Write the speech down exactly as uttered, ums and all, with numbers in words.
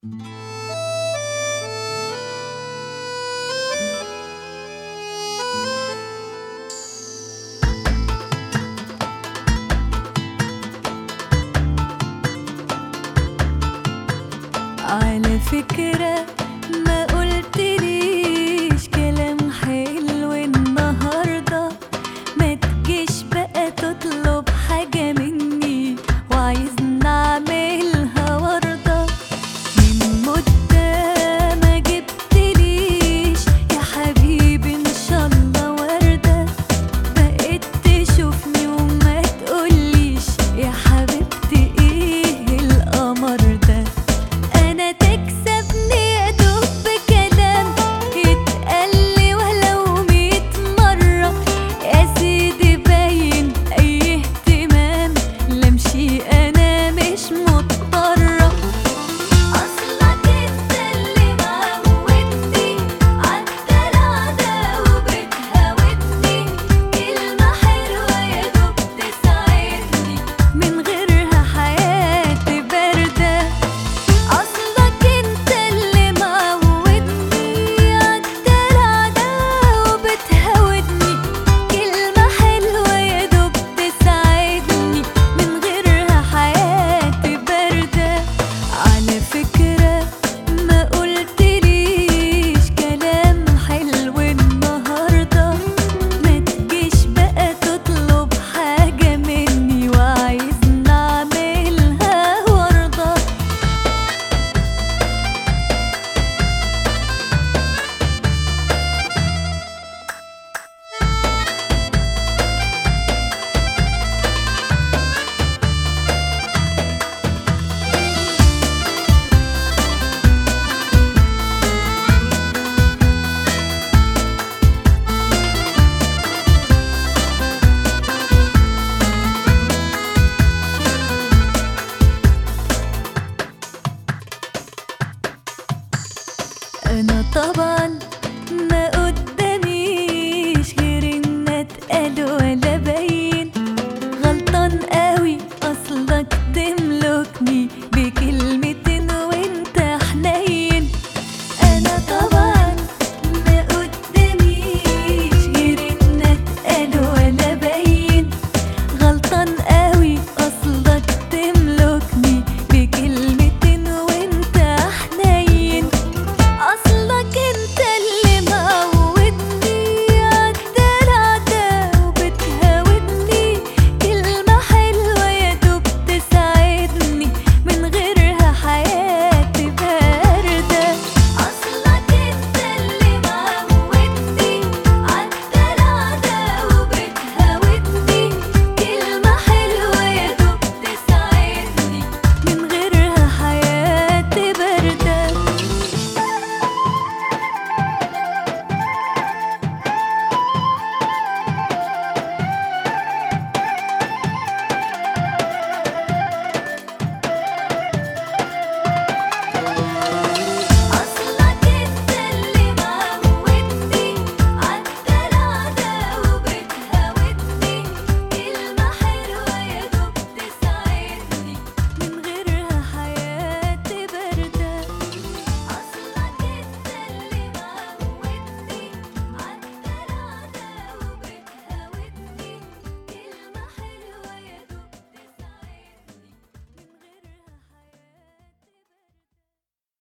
على فكرة ما قلتليش كلام حلو النهاردة، ما تجيش بقى تطلب حاجة مني وعايزني اعملها وردة. من مدة ما جبتليش يا حبيبي ان شاء الله وردة، بقيت تشوفني وما تقوليش يا حبيبتي ايه القمر ده. أنا تكسبني أدوب بكلام يتقالي ولو ميت مرة، يا سيدي باين أي اهتمام لمشي أنا مش مضطرة. أصلك انت اللي معودني عالدلع ده وبتهاودني، كلمة حلوة يا دوب تساعدني من غيرها حياتي باردة. أصلك انت اللي معودني عالدلع ده وبتهاودني، كلمة حلوة يا دوب تساعدني من غيرها حياتي باردة. على فكرة ما قلتليش كلام حلو النهاردة، ما تجيش بقى تطلب حاجة مني وعايزني اعملها وردة. أنا طبعا ما قداميش غير إن أتقال ولا باين، غلطان قوي أصلك تملكني